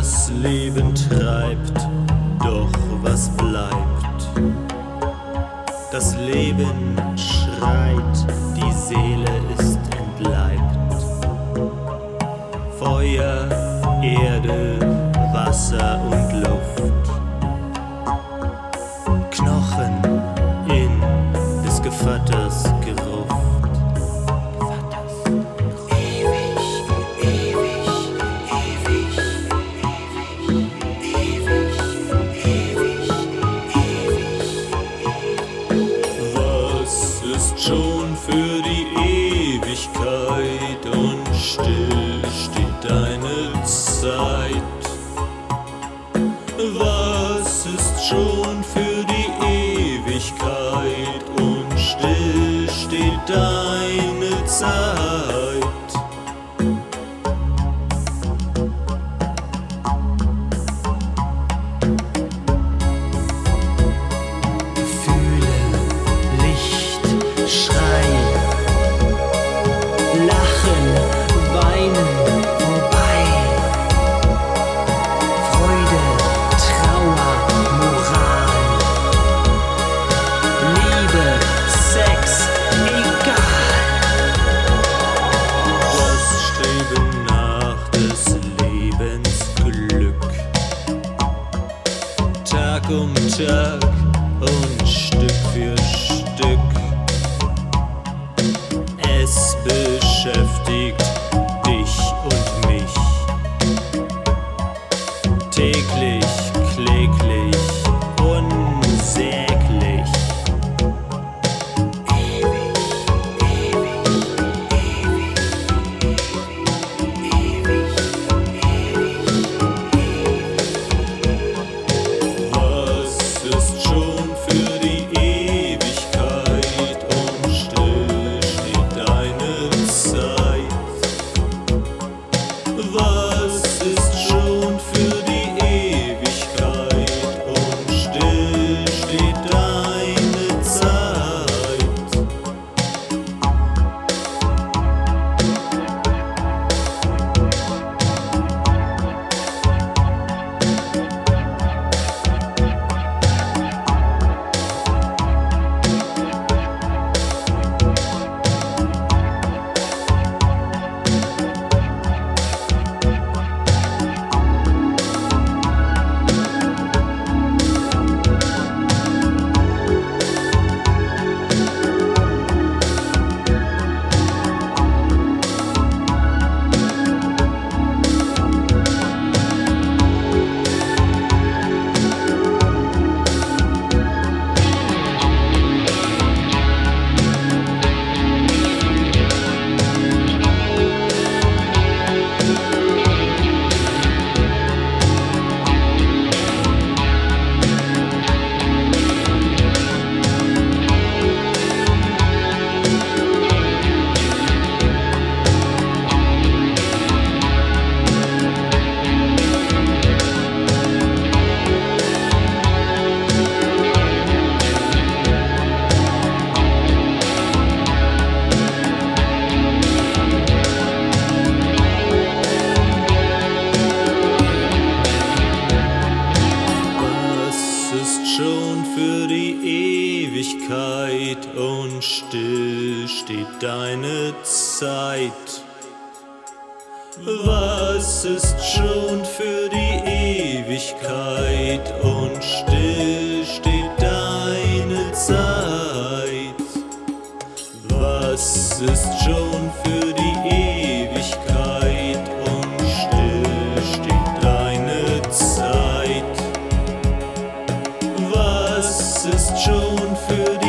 Das Leben treibt, doch was bleibt? Das Leben schreit, die Seele ist entleibt. Feuer, Erde, Wasser und Luft. Knochen in des Gevatters Geruch. Schon für die Ewigkeit und still steht deine Zeit. Was ist schon für die Ewigkeit und still steht deine Zeit? Tag um Tag und Stück für Stück. Es beschäftigt dich und mich. Täglich, kläglich, unsäglich. Schon für die Ewigkeit und still steht deine Zeit. Was ist schon für die Ewigkeit und still steht deine Zeit? Was ist schon für die Ewigkeit und still steht deine Zeit? Was ist schon für die